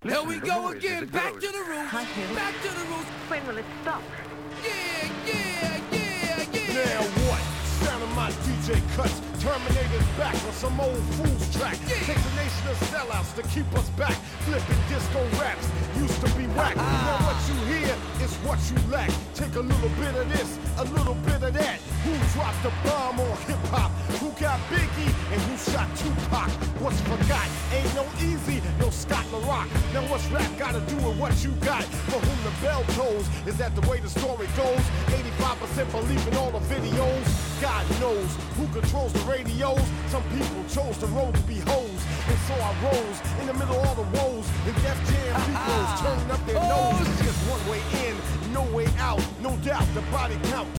Here we go again, back to the roots, Hi, Tim. back to the roots. When will it stop? Yeah, yeah, yeah, yeah. Now what? Sound of my DJ cuts. Terminator's back on some old fool's track. Yeah. Takes a nation of sellouts to keep us back. Flipping disco raps used to be whack. Now what you hear is what you lack. Take a little bit of this, a little bit of that. Who dropped the bomb on hip hop? Who got Biggie and who shot Tupac? What's forgot? Ain't no easy, no Scott LaRock. Now what's rap gotta do with what you got? For whom the bell tolls, is that the way the story goes? 85% believe in all the videos. God knows who controls the radios. Some people chose the road to be hoes, and so I rose in the middle of all the woes. And Def Jam people turning up their nose. Just one way in, no way out. No doubt the body count